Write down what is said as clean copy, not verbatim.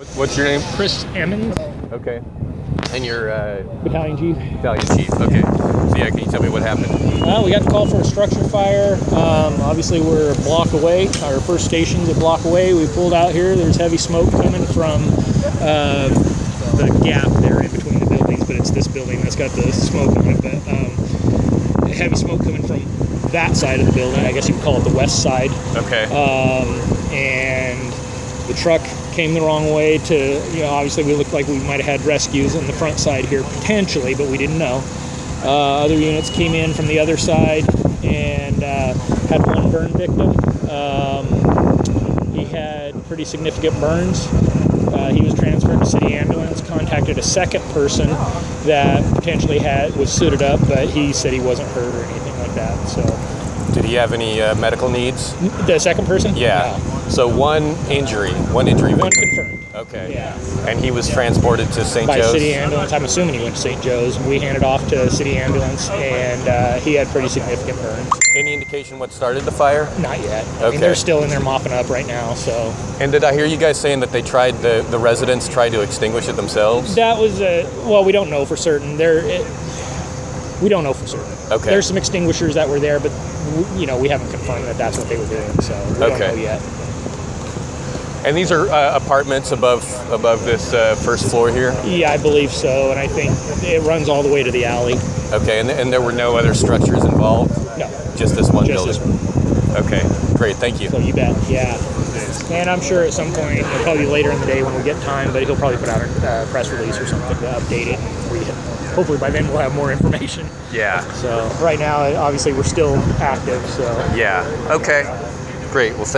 What's your name? Chris Emmons, Okay. And you're Battalion Chief. Battalion Chief. Okay. So yeah, can you tell me what happened? We got the call for a structure fire. Obviously, we're a block away. Our first station's a block away. We pulled out here. There's heavy smoke coming from the gap there in between the buildings, but it's this building that's got the smoke on it. But heavy smoke coming from that side of the building. I guess you could call it the west side. Okay. And the truck came the wrong way to, obviously we looked like we might have had rescues on the front side here potentially, but we didn't know. Other units came in from the other side and had one burn victim. He had pretty significant burns. He was transferred to city ambulance, contacted a second person that potentially was suited up, but he said he wasn't hurt or anything like that. So, did he have any medical needs? The second person? Yeah. No. So one injury victim. One confirmed. Okay. Yeah. And he was transported to St. By Joe's? city ambulance. I'm assuming he went to St. Joe's. We handed off to city ambulance, and he had pretty significant burns. Any indication what started the fire? Not yet. I Okay. mean, they're still in there mopping up right now, so. And did I hear you guys saying that they tried, the residents tried to extinguish it themselves? That was well, we don't know for certain. We don't know for certain. Okay. There's some extinguishers that were there, but we haven't confirmed that that's what they were doing, so we don't know yet. And these are apartments above this first floor here? Yeah, I believe so, and I think it runs all the way to the alley. Okay, and there were no other structures involved? No. Just this one Just building? this one. Okay, great, thank you. So you bet, yeah. And I'm sure at some point, probably later in the day when we get time, but he'll probably put out a press release or something to update it. Hopefully by then we'll have more information. Yeah. So right now, obviously, we're still active, so. Yeah, okay, great. Well,